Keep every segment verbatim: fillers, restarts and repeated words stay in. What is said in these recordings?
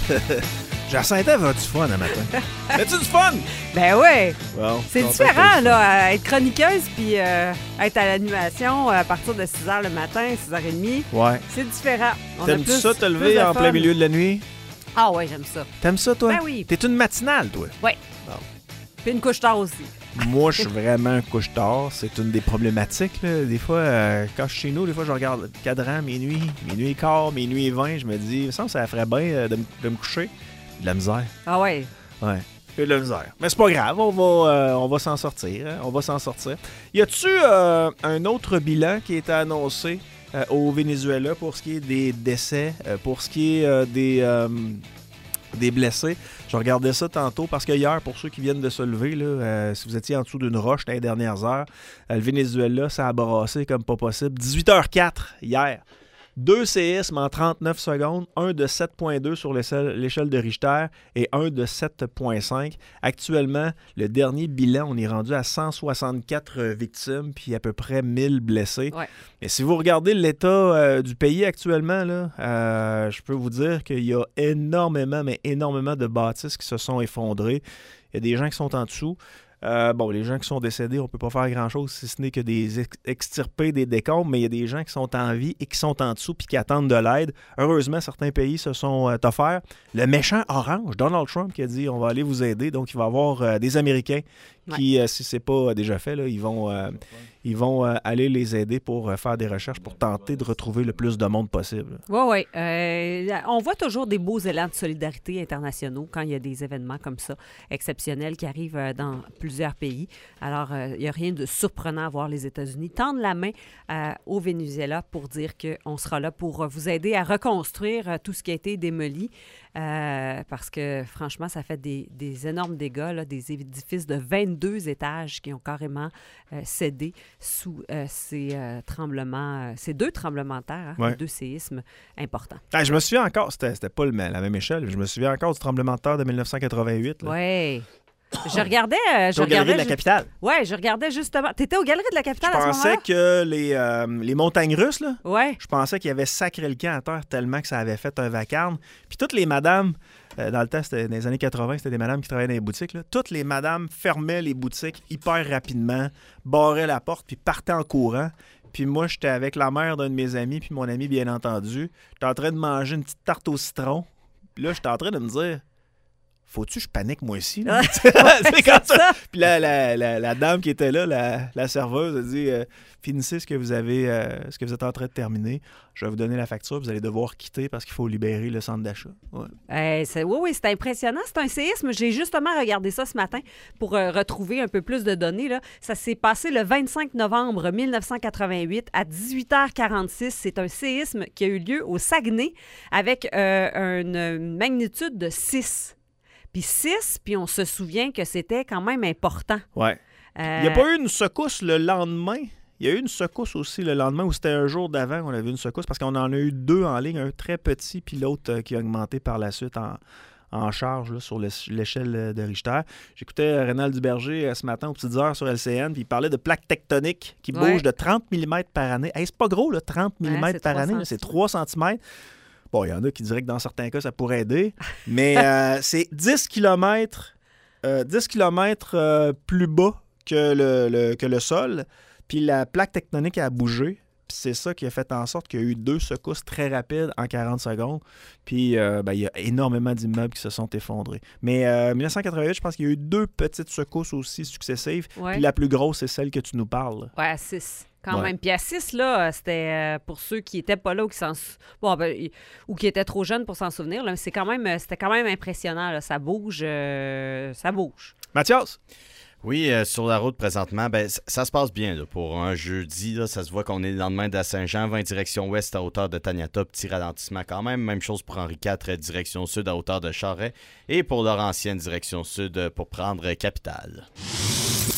Jacinta va du fun un matin. As-tu du fun? Ben oui. Bon, c'est différent, là, être chroniqueuse puis euh, être à l'animation à partir de six heures le matin, six heures trente. Ouais. C'est différent. On T'aimes-tu ça te lever en plein milieu de la nuit? Ah ouais, j'aime ça. T'aimes ça, toi? Ben oui. T'es une matinale, toi? Oui. Bon. Puis une couche tard aussi. Moi, je suis vraiment un couche-tard. C'est une des problématiques. Là. Des fois, euh, quand je suis chez nous, des fois, je regarde le cadran, minuit, minuit et quart, minuit et vingt. Je me dis, il me semble que ça ferait bien euh, de, m- de me coucher. De la misère. Ah ouais? Ouais. De la misère. Mais c'est pas grave, on va, euh, on va s'en sortir. Hein? On va s'en sortir. Y a-tu euh, un autre bilan qui a été annoncé euh, au Venezuela pour ce qui est des décès, euh, pour ce qui est euh, des... Euh, des blessés. Je regardais ça tantôt parce que hier, pour ceux qui viennent de se lever, là, euh, si vous étiez en dessous d'une roche dans les dernières heures, euh, le Venezuela, ça a brassé comme pas possible. dix-huit heures quatre hier. Deux séismes en trente-neuf secondes, un de sept virgule deux sur l'échelle, l'échelle de Richter et un de sept virgule cinq. Actuellement, le dernier bilan, on est rendu à cent soixante-quatre victimes puis à peu près mille blessés. Ouais. Et si vous regardez l'état euh, du pays actuellement, là, euh, je peux vous dire qu'il y a énormément, mais énormément de bâtisses qui se sont effondrées. Il y a des gens qui sont en dessous. Euh, bon, les gens qui sont décédés, on ne peut pas faire grand-chose si ce n'est que des ex- extirper des décombres, mais il y a des gens qui sont en vie et qui sont en dessous puis qui attendent de l'aide. Heureusement, certains pays se sont euh, offerts. Le méchant orange, Donald Trump, qui a dit « on va aller vous aider », donc il va y avoir euh, des Américains qui, ouais. euh, si ce n'est pas déjà fait, là, ils vont, euh, ils vont euh, aller les aider pour euh, faire des recherches pour tenter de retrouver le plus de monde possible. Oui, oui. Euh, on voit toujours des beaux élans de solidarité internationaux quand il y a des événements comme ça, exceptionnels, qui arrivent euh, dans plusieurs pays. Alors, euh, il n'y a rien de surprenant à voir les États-Unis tendre la main euh, au Venezuela pour dire qu'on sera là pour vous aider à reconstruire euh, tout ce qui a été démoli. Euh, parce que, franchement, ça fait des, des énormes dégâts, là, des édifices de vingt-deux étages qui ont carrément euh, cédé sous euh, ces euh, tremblements, euh, ces deux tremblements de terre, hein, ouais. deux séismes importants. Ah, je me souviens encore, c'était, c'était pas le, la même échelle, je me souviens encore du tremblement de terre de dix-neuf cent quatre-vingt-huit. Oui. Je regardais... Euh, je au regardais Galerie de la ju- Capitale. Oui, je regardais justement... T'étais au Galerie de la Capitale je à ce moment-là? Je pensais que les, euh, les montagnes russes, là, ouais. je pensais qu'ils avaient sacré le camp à terre tellement que ça avait fait un vacarme. Puis toutes les madames, euh, dans le temps, c'était dans les années quatre-vingt, c'était des madames qui travaillaient dans les boutiques, là, toutes les madames fermaient les boutiques hyper rapidement, barraient la porte, puis partaient en courant. Puis moi, j'étais avec la mère d'un de mes amis, puis mon ami, bien entendu. J'étais en train de manger une petite tarte au citron. Puis là, j'étais en train de me dire... Faut-tu que je panique moi aussi? Là? c'est comme ça. ça. Puis la, la, la, la dame qui était là, la, la serveuse, a dit euh, finissez ce que vous avez, euh, ce que vous êtes en train de terminer. Je vais vous donner la facture. Vous allez devoir quitter parce qu'il faut libérer le centre d'achat. Ouais. Euh, c'est, oui, oui, c'est impressionnant. C'est un séisme. J'ai justement regardé ça ce matin pour euh, retrouver un peu plus de données. Là. Ça s'est passé le vingt-cinq novembre dix-neuf cent quatre-vingt-huit à dix-huit heures quarante-six. C'est un séisme qui a eu lieu au Saguenay avec euh, une magnitude de six. Puis six, puis on se souvient que c'était quand même important. Oui. Euh... Il n'y a pas eu une secousse le lendemain? Il y a eu une secousse aussi le lendemain, ou c'était un jour d'avant qu'on avait une secousse, parce qu'on en a eu deux en ligne, un très petit, puis l'autre euh, qui a augmenté par la suite en, en charge là, sur l'échelle de Richter. J'écoutais Rénal Duberger euh, ce matin aux petites heures sur L C N, puis il parlait de plaques tectoniques qui ouais. bougent de trente millimètres par année. Hey, c'est pas gros, là, trente millimètres ouais, par année, là, c'est trois centimètres. Bon, il y en a qui diraient que dans certains cas, ça pourrait aider, mais euh, c'est dix kilomètres, euh, dix kilomètres euh, plus bas que le, le, que le sol, puis la plaque tectonique a bougé, puis c'est ça qui a fait en sorte qu'il y a eu deux secousses très rapides en quarante secondes, puis euh, ben, il y a énormément d'immeubles qui se sont effondrés. Mais en euh, dix-neuf cent quatre-vingt-huit, je pense qu'il y a eu deux petites secousses aussi successives, ouais. Puis la plus grosse, c'est celle que tu nous parles. Oui, à six. Quand ouais. même. Puis à six, là, c'était euh, pour ceux qui n'étaient pas là ou qui, s'en... bon, ben, ou qui étaient trop jeunes pour s'en souvenir, là, c'est quand même, c'était quand même impressionnant. Là. Ça bouge, euh, ça bouge. Mathias? Oui, euh, sur la route présentement, ben, ça, ça se passe bien là, pour un jeudi. Là, ça se voit qu'on est le lendemain de Saint-Jean, vingt direction ouest à hauteur de Taniata, petit ralentissement quand même. Même chose pour Henri quatre, direction sud à hauteur de Charest. Et pour Laurentienne, direction sud pour prendre Capitale.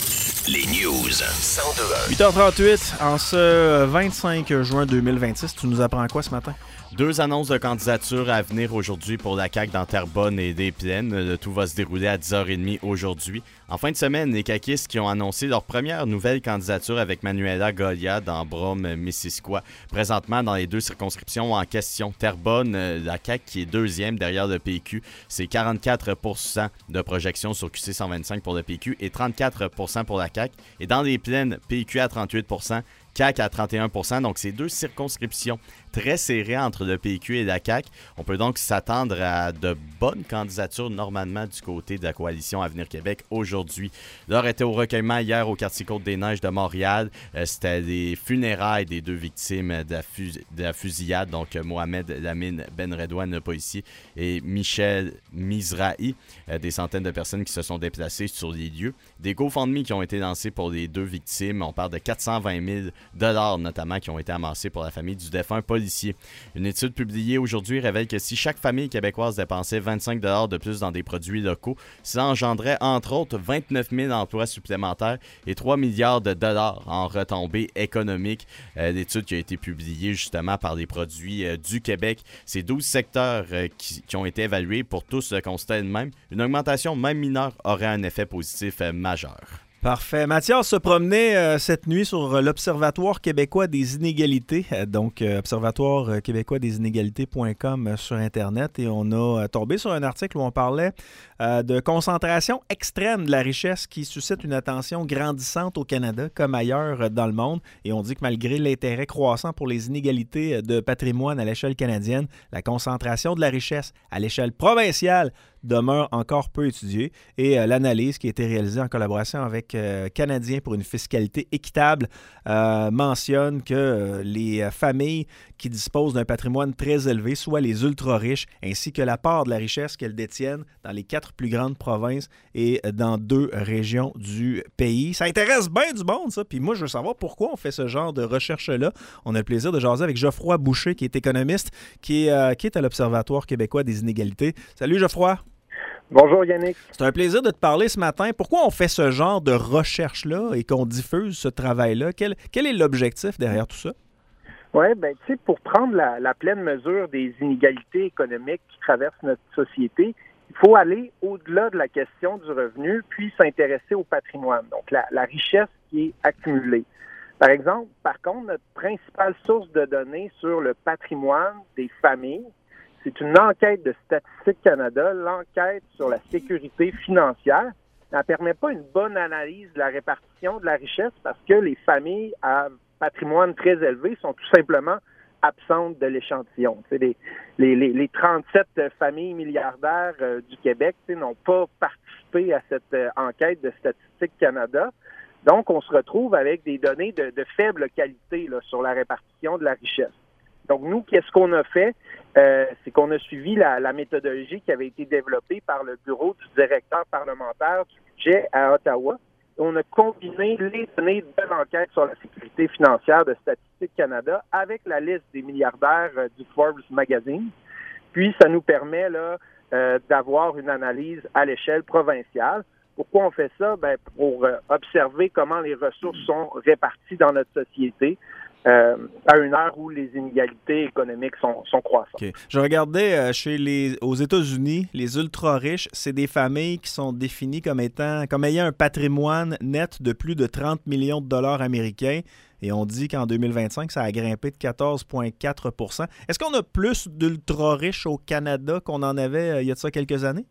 Les news. cent deux virgule un. huit heures trente-huit, en ce vingt-cinq juin deux mille vingt-six, tu nous apprends quoi ce matin? Deux annonces de candidature à venir aujourd'hui pour la C A Q dans Terrebonne et des Plaines. Le tout va se dérouler à dix heures trente aujourd'hui. En fin de semaine, les caquistes qui ont annoncé leur première nouvelle candidature avec Manuela Golia dans Brome-Missisquoi. Présentement, dans les deux circonscriptions en question, Terrebonne, la C A Q qui est deuxième derrière le P Q, c'est quarante-quatre pour cent de projection sur Q C cent vingt-cinq pour le P Q et trente-quatre pour cent pour la C A Q. Et dans les Plaines, P Q à trente-huit pour cent, C A Q à trente et un pour cent. Donc, c'est deux circonscriptions très serrées entre le P Q et la C A Q. On peut donc s'attendre à de bonnes candidatures normalement du côté de la coalition Avenir Québec aujourd'hui. L'heure était au recueillement hier au quartier Côte-des-Neiges de Montréal. Euh, c'était les funérailles des deux victimes de la, fus- de la fusillade, donc Mohamed Lamine Benredouane, le policier, et Michel Mizrahi. Euh, des centaines de personnes qui se sont déplacées sur les lieux. Des GoFundMe qui ont été lancés pour les deux victimes. On parle de quatre cent vingt mille dollars notamment qui ont été amassés pour la famille du défunt policier. Une étude publiée aujourd'hui révèle que si chaque famille québécoise dépensait vingt-cinq dollars de plus dans des produits locaux, cela engendrait entre autres vingt-neuf mille emplois supplémentaires et trois milliards de dollars en retombées économiques. Euh, l'étude qui a été publiée justement par les produits euh, du Québec, c'est douze secteurs euh, qui, qui ont été évalués. Pour tous le constat est le même. Une augmentation même mineure aurait un effet positif euh, majeur. Parfait. Mathias se promenait euh, cette nuit sur euh, l'Observatoire québécois des inégalités, euh, donc euh, observatoire euh, québécois des inégalités point com euh, sur Internet, et on a euh, tombé sur un article où on parlait euh, de concentration extrême de la richesse qui suscite une attention grandissante au Canada comme ailleurs euh, dans le monde, et on dit que malgré l'intérêt croissant pour les inégalités de patrimoine à l'échelle canadienne, la concentration de la richesse à l'échelle provinciale demeure encore peu étudiée, et euh, l'analyse qui a été réalisée en collaboration avec euh, Canadiens pour une fiscalité équitable euh, mentionne que euh, les familles qui disposent d'un patrimoine très élevé, soit les ultra-riches, ainsi que la part de la richesse qu'elles détiennent dans les quatre plus grandes provinces et dans deux régions du pays. Ça intéresse bien du monde, ça, puis moi je veux savoir pourquoi on fait ce genre de recherche-là. On a le plaisir de jaser avec Geoffroy Boucher, qui est économiste, qui est, euh, qui est à l'Observatoire québécois des inégalités. Salut Geoffroy! Bonjour Yannick. C'est un plaisir de te parler ce matin. Pourquoi on fait ce genre de recherche-là et qu'on diffuse ce travail-là? Quel, quel est l'objectif derrière tout ça? Oui, ben tu sais, pour prendre la, la pleine mesure des inégalités économiques qui traversent notre société, il faut aller au-delà de la question du revenu, puis s'intéresser au patrimoine, donc la, la richesse qui est accumulée. Par exemple, par contre, notre principale source de données sur le patrimoine des familles, c'est une enquête de Statistique Canada, l'enquête sur la sécurité financière. Elle ne permet pas une bonne analyse de la répartition de la richesse parce que les familles à patrimoine très élevé sont tout simplement absentes de l'échantillon. Les, les, les, les trente-sept familles milliardaires euh, du Québec n'ont pas participé à cette euh, enquête de Statistique Canada. Donc, on se retrouve avec des données de, de faible qualité là, sur la répartition de la richesse. Donc, nous, qu'est-ce qu'on a fait? Euh, c'est qu'on a suivi la, la méthodologie qui avait été développée par le bureau du directeur parlementaire du budget à Ottawa. Et on a combiné les données de l'enquête sur la sécurité financière de Statistique Canada avec la liste des milliardaires euh, du Forbes Magazine. Puis, ça nous permet là euh, d'avoir une analyse à l'échelle provinciale. Pourquoi on fait ça? Ben, pour euh, observer comment les ressources sont réparties dans notre société. Euh, à une heure où les inégalités économiques sont, sont croissantes. Okay. Je regardais euh, chez les, aux États-Unis, les ultra-riches, c'est des familles qui sont définies comme étant, comme ayant un patrimoine net de plus de trente millions de dollars américains. Et on dit qu'en deux mille vingt-cinq, ça a grimpé de quatorze virgule quatre pour cent. Est-ce qu'on a plus d'ultra-riches au Canada qu'on en avait euh, il y a de ça quelques années?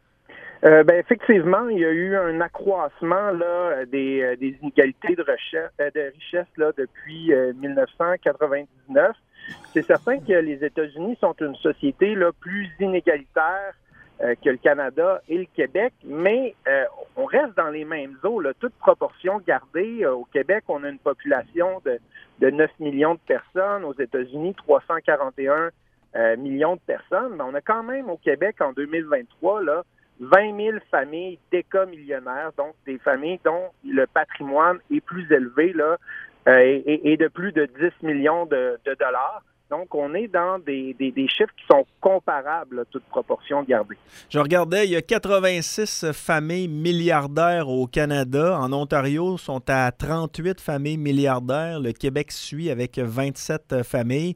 Euh, ben effectivement, il y a eu un accroissement là des, euh, des inégalités de, recherche, euh, de richesse là depuis euh, dix-neuf cent quatre-vingt-dix-neuf. C'est certain que les États-Unis sont une société là plus inégalitaire euh, que le Canada et le Québec, mais euh, on reste dans les mêmes eaux, là, toute proportion gardée. Euh, au Québec, on a une population de, de neuf millions de personnes. Aux États-Unis, trois cent quarante et un euh, millions de personnes. Mais on a quand même au Québec en deux mille vingt-trois là vingt mille familles d'États millionnaires, donc des familles dont le patrimoine est plus élevé là, euh, et, et de plus de dix millions de, de dollars. Donc, on est dans des, des, des chiffres qui sont comparables, là, toute proportion gardée. Je regardais, il y a quatre-vingt-six familles milliardaires au Canada. En Ontario, sont à trente-huit familles milliardaires. Le Québec suit avec vingt-sept familles.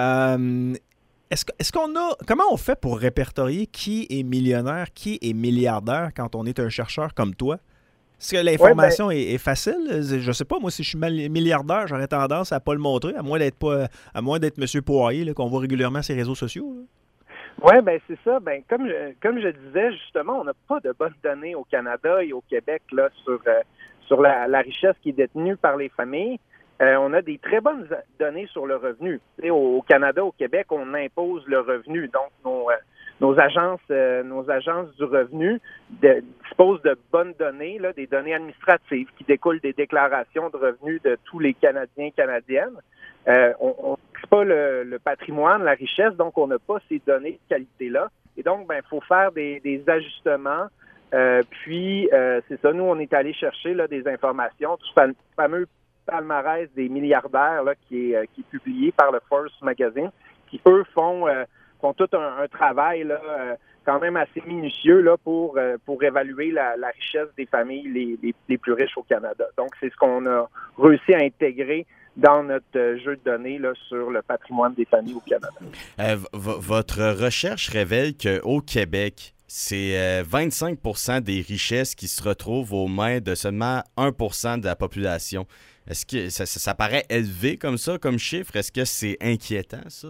Euh, est-ce, est-ce qu'on a... Comment on fait pour répertorier qui est millionnaire, qui est milliardaire quand on est un chercheur comme toi? Est-ce que l'information ouais, ben, est, est facile? Je sais pas, moi, si je suis milliardaire, j'aurais tendance à ne pas le montrer, à moins d'être pas, à moins d'être M. Poirier, là, qu'on voit régulièrement sur les réseaux sociaux. Oui, bien, c'est ça. Ben, comme, je, comme je disais, justement, on n'a pas de bonnes données au Canada et au Québec là, sur, euh, sur la, la richesse qui est détenue par les familles. Euh, on a des très bonnes données sur le revenu. Au, au Canada, au Québec, on impose le revenu. Donc, nos... Euh, Nos agences, euh, nos agences du revenu de, disposent de bonnes données, là, des données administratives qui découlent des déclarations de revenus de tous les Canadiens et Canadiennes. Euh, on on fixe pas le, le patrimoine, la richesse, donc on n'a pas ces données de qualité-là. Et donc, ben, il faut faire des, des ajustements. Euh, puis, euh, c'est ça, nous, on est allé chercher là, des informations du fam- fameux palmarès des milliardaires là, qui, est, euh, qui est publié par le Forbes Magazine, qui, eux, font... Euh, font tout un, un travail là, euh, quand même assez minutieux là, pour, euh, pour évaluer la, la richesse des familles les, les, les plus riches au Canada. Donc, c'est ce qu'on a réussi à intégrer dans notre euh, jeu de données là, sur le patrimoine des familles au Canada. Euh, v- votre recherche révèle qu'au Québec, c'est euh, vingt-cinq pour cent des richesses qui se retrouvent aux mains de seulement un pour cent de la population. Est-ce que ça, ça, ça paraît élevé comme ça, comme chiffre? Est-ce que c'est inquiétant, ça?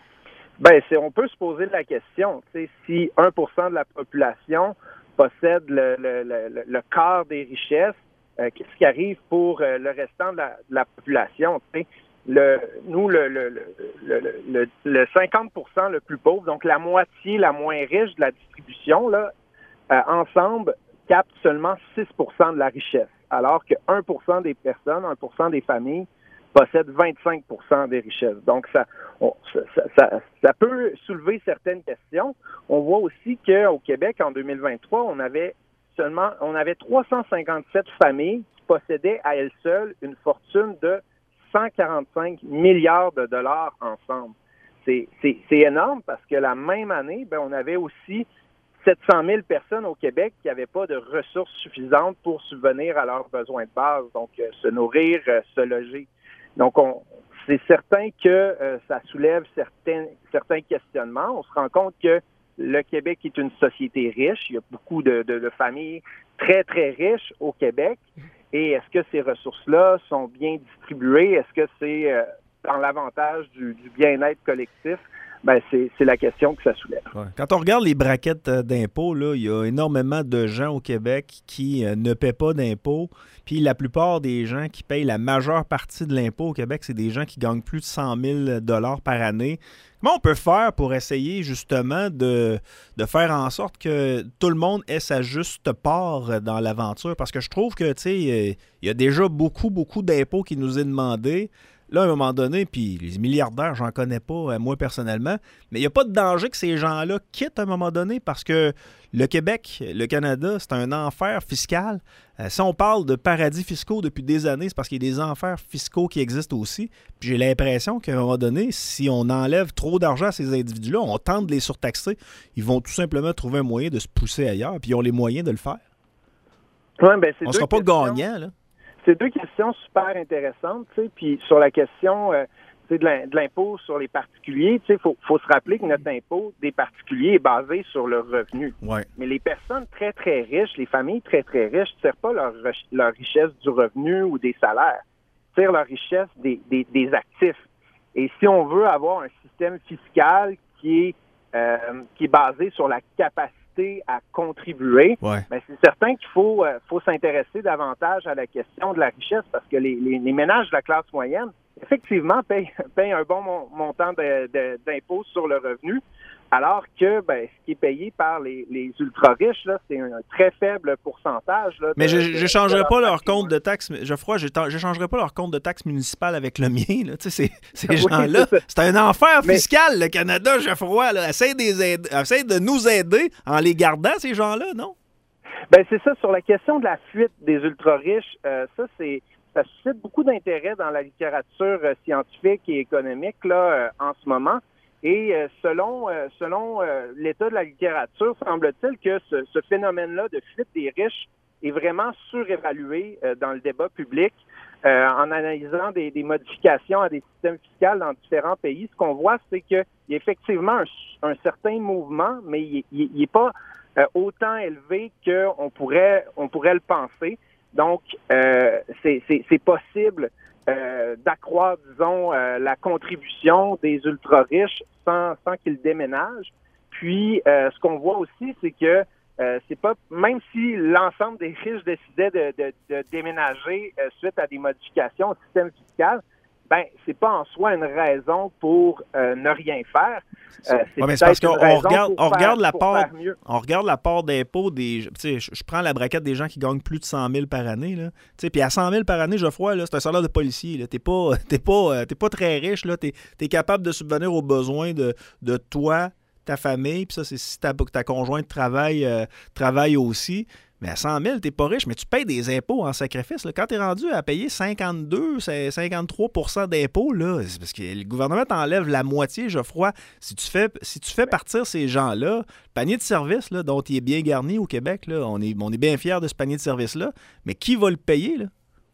Ben, c'est, on peut se poser la question, tu sais, si un pour cent de la population possède le, le, le, le quart des richesses, euh, qu'est-ce qui arrive pour euh, le restant de la, de la population? Tu sais? Le, nous, le, le, le, le, le cinquante pour cent le plus pauvre, donc la moitié la moins riche de la distribution, là, euh, ensemble, captent seulement six pour cent de la richesse, alors que un pour cent des personnes, un pour cent des familles possèdent vingt-cinq pour cent des richesses. Donc, ça, on, ça, ça, ça peut soulever certaines questions. On voit aussi qu'au Québec, en deux mille vingt-trois, on avait seulement, on avait trois cent cinquante-sept familles qui possédaient à elles seules une fortune de cent quarante-cinq milliards de dollars ensemble. C'est, c'est, c'est énorme parce que la même année, ben, on avait aussi sept cent mille personnes au Québec qui n'avaient pas de ressources suffisantes pour subvenir à leurs besoins de base, donc euh, se nourrir, euh, se loger. Donc, on, c'est certain que euh, ça soulève certains, certains questionnements. On se rend compte que le Québec est une société riche. Il y a beaucoup de, de, de familles très, très riches au Québec. Et est-ce que ces ressources-là sont bien distribuées? Est-ce que c'est euh, dans l'avantage du, du bien-être collectif? Ben, c'est, c'est la question que ça soulève. Ouais. Quand on regarde les braquettes d'impôts, là, il y a énormément de gens au Québec qui euh, ne paient pas d'impôts. Puis la plupart des gens qui payent la majeure partie de l'impôt au Québec, c'est des gens qui gagnent plus de cent mille dollars par année. Comment on peut faire pour essayer justement de, de faire en sorte que tout le monde ait sa juste part dans l'aventure? Parce que je trouve que, tu sais, il y a déjà beaucoup, beaucoup d'impôts qui nous est demandé. Là, à un moment donné, puis les milliardaires, j'en connais pas, moi, personnellement, mais il n'y a pas de danger que ces gens-là quittent à un moment donné parce que le Québec, le Canada, c'est un enfer fiscal. Euh, si on parle de paradis fiscaux depuis des années, c'est parce qu'il y a des enfers fiscaux qui existent aussi. Puis j'ai l'impression qu'à un moment donné, si on enlève trop d'argent à ces individus-là, on tente de les surtaxer, ils vont tout simplement trouver un moyen de se pousser ailleurs, puis ils ont les moyens de le faire. Ouais, ben, c'est on ne sera pas questions... gagnant, là. C'est deux questions super intéressantes, tu sais, puis sur la question euh, tu sais, de l'impôt sur les particuliers, tu sais, faut, faut se rappeler que notre impôt des particuliers est basé sur le revenu. Ouais. Mais les personnes très, très riches, les familles très, très riches, ne tirent pas leur, leur richesse du revenu ou des salaires, tirent leur richesse des, des, des actifs. Et si on veut avoir un système fiscal qui est, euh, qui est basé sur la capacité à contribuer, ouais. ben c'est certain qu'il faut, euh, faut s'intéresser davantage à la question de la richesse parce que les, les, les ménages de la classe moyenne, effectivement, payent, payent un bon mon, montant de, de, d'impôts sur le revenu, alors que ben, ce qui est payé par les, les ultra-riches, là, c'est un très faible pourcentage. Là, de, Mais je n'échangerai pas leur patrimoine. compte de taxes, Geoffroy, je n'échangerai pas leur compte de taxes municipales avec le mien. Là. Tu sais, c'est, ces Oui, gens-là, c'est, c'est un enfer Mais... fiscal, le Canada, Geoffroy. Là. Essaye, de les aider, essaye de nous aider en les gardant, ces gens-là, non? Ben c'est ça, sur la question de la fuite des ultra-riches, euh, ça, c'est... ça suscite beaucoup d'intérêt dans la littérature euh, scientifique et économique là euh, en ce moment. Et euh, selon euh, selon euh, l'état de la littérature, semble-t-il que ce, ce phénomène-là de fuite des riches est vraiment surévalué euh, dans le débat public. Euh, en analysant des, des modifications à des systèmes fiscaux dans différents pays, ce qu'on voit, c'est qu'il y a effectivement un, un certain mouvement, mais il n'est pas euh, autant élevé qu'on pourrait, on pourrait le penser. Donc, euh, c'est, c'est, c'est possible euh, d'accroître, disons, euh, la contribution des ultra-riches sans, sans qu'ils déménagent. Puis, euh, ce qu'on voit aussi, c'est que Euh, c'est pas, même si l'ensemble des riches décidaient de, de, de déménager euh, suite à des modifications au système fiscal, ben c'est pas en soi une raison pour euh, ne rien faire. Euh, c'est ouais, mais c'est parce qu'on on regarde, on regarde faire, la part, on regarde la part d'impôt des, tu sais, je prends la braquette des gens qui gagnent plus de cent mille par année là, tu sais, puis à cent mille par année, Geoffroy, là, c'est un salaire de policier, là, t'es pas, t'es pas, t'es pas très riche là, t'es, t'es capable de subvenir aux besoins de, de toi, ta famille, puis ça, c'est si ta, ta conjointe travaille, euh, travaille aussi. Mais à cent mille, t'es pas riche, mais tu payes des impôts en sacrifice. Là. Quand t'es rendu à payer cinquante-deux, cinquante-trois pour cent d'impôts, là, c'est parce que le gouvernement t'enlève la moitié, Geoffroy. Si tu fais, si tu fais partir ces gens-là, le panier de services là, dont il est bien garni au Québec, là, on est, on est bien fiers de ce panier de services-là, mais qui va le payer, là?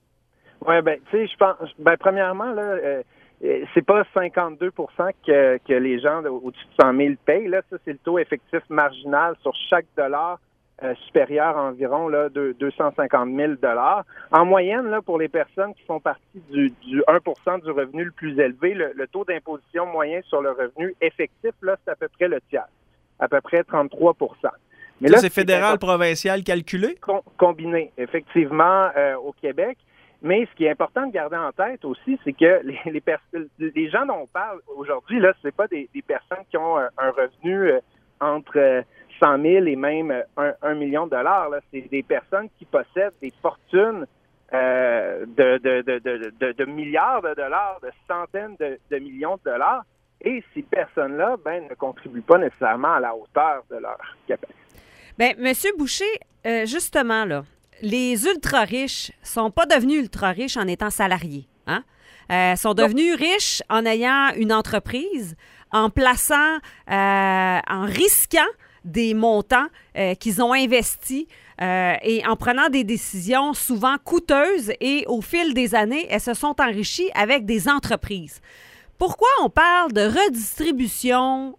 Oui, bien, tu sais, je pense, ben, premièrement, là, euh, c'est pas cinquante-deux pour cent que, que les gens au-dessus de cent mille payent. Là, ça, c'est le taux effectif marginal sur chaque dollar euh, supérieur à environ là, de deux cent cinquante mille dollars. En moyenne, là, pour les personnes qui font partie du, du un pour cent du revenu le plus élevé, le, le taux d'imposition moyen sur le revenu effectif, là, c'est à peu près le tiers, à peu près trente-trois pour cent. Mais ça, là, c'est fédéral, provincial calculé? Com- combiné, effectivement, euh, au Québec. Mais ce qui est important de garder en tête aussi, c'est que les, les, pers- les gens dont on parle aujourd'hui, là, c'est pas des, des personnes qui ont un, un revenu euh, entre euh, cent mille et même un, un million de dollars. Là. C'est des personnes qui possèdent des fortunes euh, de, de, de, de, de, de milliards de dollars, de centaines de, de millions de dollars. Et ces personnes-là, ben, ne contribuent pas nécessairement à la hauteur de leur capacité. Bien, M. Boucher, euh, justement, là, les ultra-riches sont pas devenus ultra-riches en étant salariés. Hein? Euh, sont devenus non. riches en ayant une entreprise, en plaçant, euh, en risquant des montants euh, qu'ils ont investis euh, et en prenant des décisions souvent coûteuses et au fil des années, elles se sont enrichies avec des entreprises. Pourquoi on parle de redistribution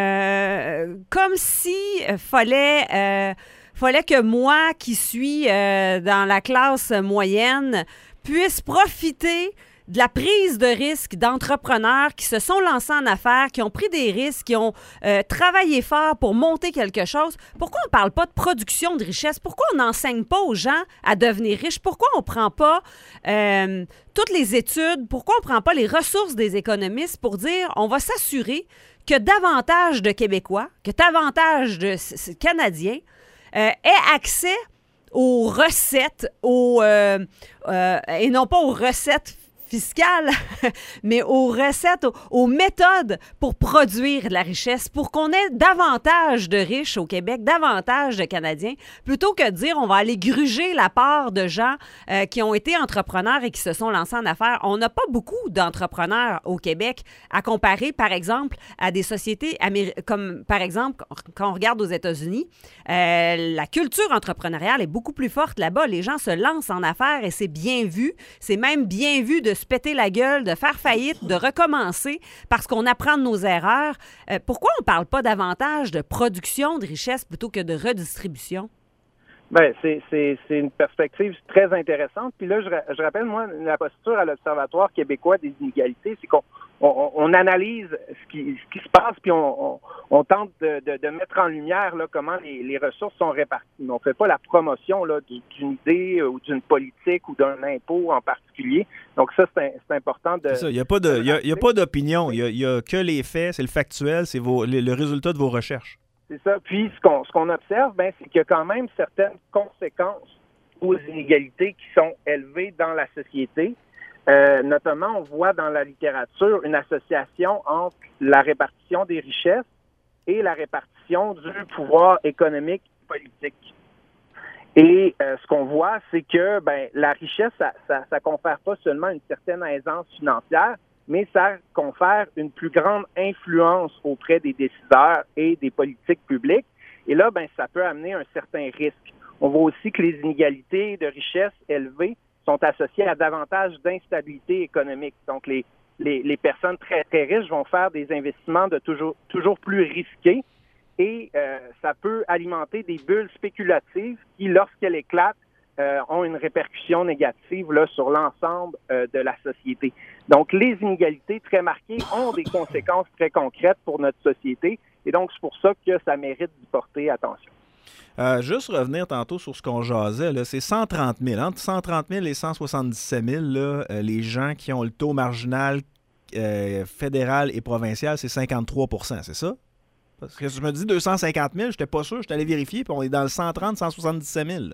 euh, comme si euh, fallait... Euh, fallait que moi, qui suis euh, dans la classe moyenne, puisse profiter de la prise de risque d'entrepreneurs qui se sont lancés en affaires, qui ont pris des risques, qui ont euh, travaillé fort pour monter quelque chose. Pourquoi on ne parle pas de production de richesse? Pourquoi on n'enseigne pas aux gens à devenir riches? Pourquoi on ne prend pas euh, toutes les études? Pourquoi on ne prend pas les ressources des économistes pour dire on va s'assurer que davantage de Québécois, que davantage de Canadiens Euh, aient accès aux recettes, aux, euh, euh, et non pas aux recettes fiscales, mais aux recettes, aux, aux méthodes pour produire de la richesse, pour qu'on ait davantage de riches au Québec, davantage de Canadiens, plutôt que de dire on va aller gruger la part de gens euh, qui ont été entrepreneurs et qui se sont lancés en affaires. On n'a pas beaucoup d'entrepreneurs au Québec à comparer, par exemple, à des sociétés améri- comme, par exemple, quand on regarde aux États-Unis, euh, la culture entrepreneuriale est beaucoup plus forte là-bas. Les gens se lancent en affaires et c'est bien vu. C'est même bien vu de se péter la gueule, de faire faillite, de recommencer parce qu'on apprend de nos erreurs. Euh, pourquoi on ne parle pas davantage de production de richesse plutôt que de redistribution? Bien, c'est, c'est, c'est une perspective très intéressante. Puis là, je, je rappelle, moi, la posture à l'Observatoire québécois des inégalités, c'est qu'on on, on analyse ce qui, ce qui se passe, puis on, on, on tente de, de, de mettre en lumière là, comment les, les ressources sont réparties. Mais on ne fait pas la promotion là, d'une idée ou d'une politique ou d'un impôt en particulier. Donc ça, c'est, un, c'est important de... C'est ça, il n'y a pas de, il y a, il y a pas d'opinion, il y a, il y a que les faits, c'est le factuel, c'est vos, le, le résultat de vos recherches. C'est ça. Puis ce qu'on, ce qu'on observe, ben, c'est qu'il y a quand même certaines conséquences aux inégalités qui sont élevées dans la société. Euh, notamment, on voit dans la littérature une association entre la répartition des richesses et la répartition du pouvoir économique et politique. Et euh, ce qu'on voit, c'est que ben, la richesse, ça, ça, ça confère pas seulement une certaine aisance financière, mais ça confère une plus grande influence auprès des décideurs et des politiques publiques. Et là, ben, ça peut amener un certain risque. On voit aussi que les inégalités de richesse élevées sont associées à davantage d'instabilité économique. Donc, les, les, les personnes très, très riches vont faire des investissements de toujours, toujours plus risqués et euh, ça peut alimenter des bulles spéculatives qui, lorsqu'elles éclatent, euh, ont une répercussion négative là, sur l'ensemble euh, de la société. Donc, les inégalités très marquées ont des conséquences très concrètes pour notre société et donc c'est pour ça que ça mérite d'y porter attention. Euh, juste revenir tantôt sur ce qu'on jasait, là, c'est cent trente mille. Entre cent trente mille et cent soixante-dix-sept mille, là, euh, les gens qui ont le taux marginal euh, fédéral et provincial, c'est cinquante-trois pour cent, c'est ça? Parce que je me dis deux cent cinquante mille, je n'étais pas sûr, je suis allé vérifier, puis on est dans le cent trente à cent soixante-dix-sept mille.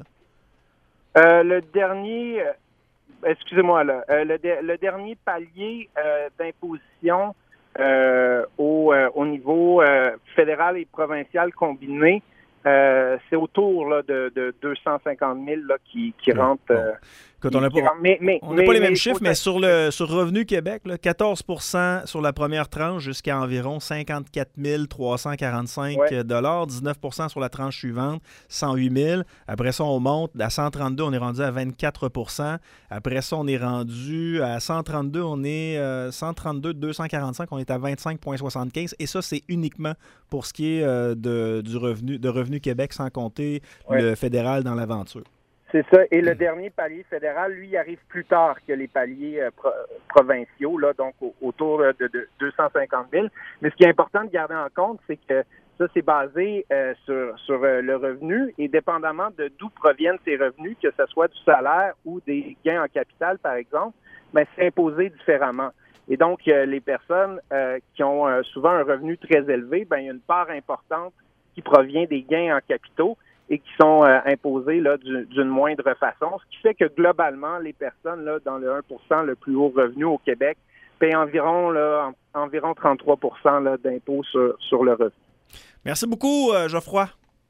Euh, le dernier, euh, excusez-moi, là, euh, le, de, le dernier palier euh, d'imposition euh, au, euh, au niveau euh, fédéral et provincial combiné, Euh, c'est autour là, de, de deux cent cinquante mille là, qui, qui rentrent. Bon. Euh, Écoute, on n'a pas, mais, mais, on n'a pas les mêmes mais, chiffres, mais sur le sur Revenu Québec, là, quatorze pour cent sur la première tranche jusqu'à environ cinquante-quatre mille trois cent quarante-cinq dollars, ouais. dix-neuf pour cent sur la tranche suivante, cent huit mille. Après ça, on monte à cent trente-deux, on est rendu à vingt-quatre pour cent. Après ça, on est rendu à cent trente-deux, on est euh, cent trente-deux de deux cent quarante-cinq, on est à vingt-cinq virgule soixante-quinze. Et ça, c'est uniquement pour ce qui est euh, de, du revenu, de Revenu Québec, sans compter ouais. le fédéral dans l'aventure. C'est ça. Et le dernier palier fédéral, lui, il arrive plus tard que les paliers euh, pro- provinciaux, là, donc au- autour de, de deux cent cinquante mille. Mais ce qui est important de garder en compte, c'est que ça, c'est basé euh, sur, sur euh, le revenu et dépendamment de d'où proviennent ces revenus, que ce soit du salaire ou des gains en capital, par exemple, ben, c'est imposé différemment. Et donc, euh, les personnes euh, qui ont euh, souvent un revenu très élevé, ben, il y a une part importante qui provient des gains en capitaux et qui sont euh, imposés là, du, d'une moindre façon, ce qui fait que globalement, les personnes là, dans le un pour cent le plus haut revenu au Québec paient environ, là, en, environ trente-trois pour cent là, d'impôts sur, sur le revenu. Merci beaucoup, euh, Geoffroy.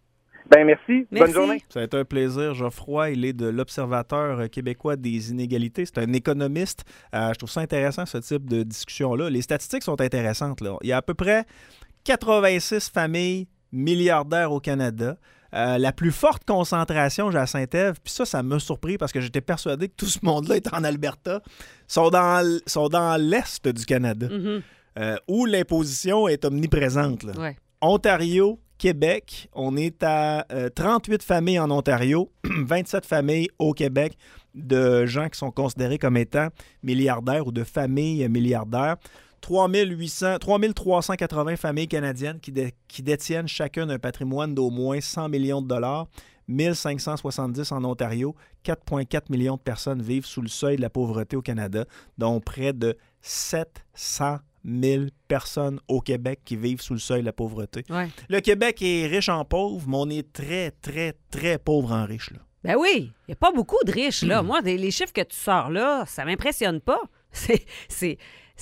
Ben merci. merci. Bonne journée. Ça a été un plaisir. Geoffroy, il est de l'Observateur québécois des inégalités. C'est un économiste. Euh, je trouve ça intéressant, ce type de discussion-là. Les statistiques sont intéressantes, là. Il y a à peu près quatre-vingt-six familles milliardaires au Canada. Euh, la plus forte concentration, j'ai à Saint-Ève, puis ça, ça m'a surpris parce que j'étais persuadé que tout ce monde-là est en Alberta, sont dans, sont dans l'est du Canada, mm-hmm. euh, où l'imposition est omniprésente. Là. Ouais. Ontario, Québec, on est à euh, trente-huit familles en Ontario, vingt-sept familles au Québec de gens qui sont considérés comme étant milliardaires ou de familles milliardaires. trois mille huit cents, trois mille trois cent quatre-vingts familles canadiennes qui, dé, qui détiennent chacun un patrimoine d'au moins cent millions de dollars, mille cinq cent soixante-dix en Ontario, quatre virgule quatre millions de personnes vivent sous le seuil de la pauvreté au Canada, dont près de sept cent mille personnes au Québec qui vivent sous le seuil de la pauvreté. Ouais. Le Québec est riche en pauvres, mais on est très, très, très pauvre en riches. Là. Ben oui, il n'y a pas beaucoup de riches, là. Mmh. Moi, les chiffres que tu sors là, ça ne m'impressionne pas. C'est... c'est...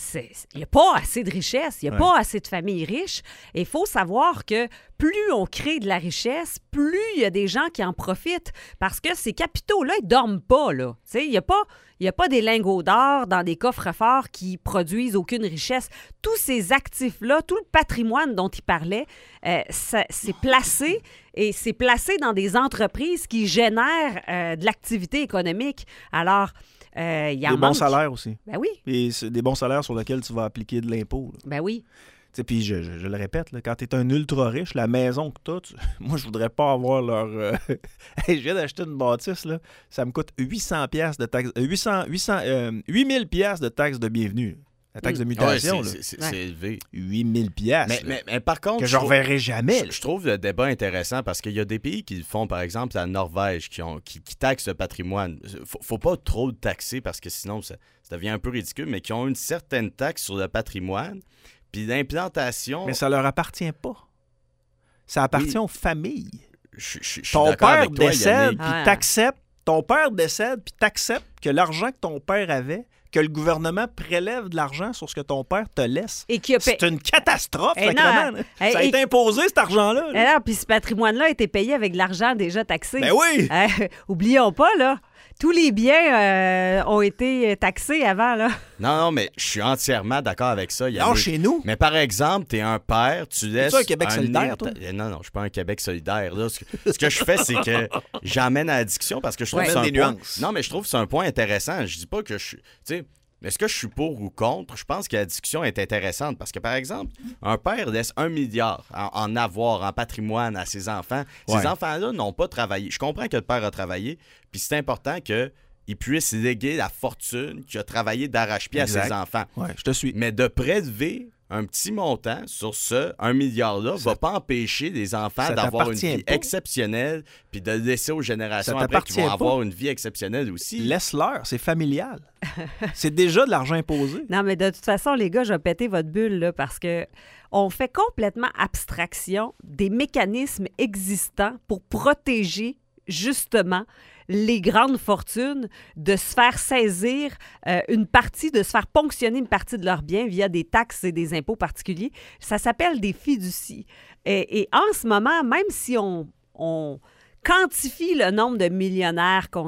Il n'y a pas assez de richesse, il n'y a ouais. pas assez de familles riches. Et il faut savoir que plus on crée de la richesse, plus il y a des gens qui en profitent. Parce que ces capitaux-là, ils ne dorment pas. Il n'y a pas, y a pas des lingots d'or dans des coffres forts qui produisent aucune richesse. Tous ces actifs-là, tout le patrimoine dont il parlait, euh, ça, c'est placé et c'est placé dans des entreprises qui génèrent euh, de l'activité économique. Alors, Euh, y en des bons manque. salaires aussi. Ben oui. Et c'est des bons salaires sur lesquels tu vas appliquer de l'impôt. Là. Ben oui. Puis je, je, je le répète, là, quand tu es un ultra riche, la maison que tu as, tu... moi je voudrais pas avoir leur... Euh... hey, je viens d'acheter une bâtisse, là. Ça me coûte huit cents dollars de taxes... huit cents, huit cents, euh, huit mille dollars de taxes de bienvenue. La taxe mmh. de mutation, ouais, là. C'est, c'est, ouais. c'est élevé. huit mille dollars. Mais, mais, mais par contre... Que je ne reverrai jamais. Je, je trouve le débat intéressant parce qu'il y a des pays qui le font, par exemple, la Norvège, qui, ont, qui, qui taxent le patrimoine. Faut, faut pas trop le taxer parce que sinon, ça, ça devient un peu ridicule, mais qui ont une certaine taxe sur le patrimoine. Puis l'implantation... Mais ça leur appartient pas. Ça appartient oui. aux familles. Je, je, je ton suis d'accord père avec toi, décède, Yannick. puis t'acceptes... Ton père décède, puis t'acceptes que l'argent que ton père avait que le gouvernement prélève de l'argent sur ce que ton père te laisse. Et qui a payé. C'est une catastrophe, Eh sacrément. non, là. eh, Ça a et- été imposé, cet argent-là. là. Alors, puis ce patrimoine-là a été payé avec de l'argent déjà taxé. Ben oui! Euh, oublions pas, là. Tous les biens euh, ont été taxés avant, là. Non, non, mais je suis entièrement d'accord avec ça. Non, Yannick. chez nous. Mais par exemple, t'es un père, tu laisses. un Québec solidaire, ir- toi? Eh, Non, non, je suis pas un Québec solidaire. Là. Ce, que, ce que je fais, c'est que j'amène à la discussion parce que je trouve Ouais. que c'est un Des point... nuances. Non, mais je trouve que c'est un point intéressant. Je dis pas que je suis. Tu sais, est-ce que je suis pour ou contre? Je pense que la discussion est intéressante parce que, par exemple, un père laisse un milliard en, en avoir, en patrimoine à ses enfants. Ouais. Ces enfants-là n'ont pas travaillé. Je comprends que le père a travaillé, puis c'est important que il puisse léguer la fortune qu'il a travaillé d'arrache-pied à Exact. ses enfants. Ouais, je te suis. Mais de prélever un petit montant sur ce un milliard-là Ça- va pas empêcher les enfants ça d'avoir une t'appartient vie pas. exceptionnelle puis de le laisser aux générations Ça après qui t'appartient vont pas. avoir une vie exceptionnelle aussi. Laisse-leur, c'est familial. C'est déjà de l'argent imposé. Non, mais de toute façon, les gars, je vais péter votre bulle, là, parce que on fait complètement abstraction des mécanismes existants pour protéger, justement, les grandes fortunes de se faire saisir euh, une partie, de se faire ponctionner une partie de leurs biens via des taxes et des impôts particuliers. Ça s'appelle des fiducies. Et, et en ce moment, même si on, on quantifie le nombre de millionnaires qu'on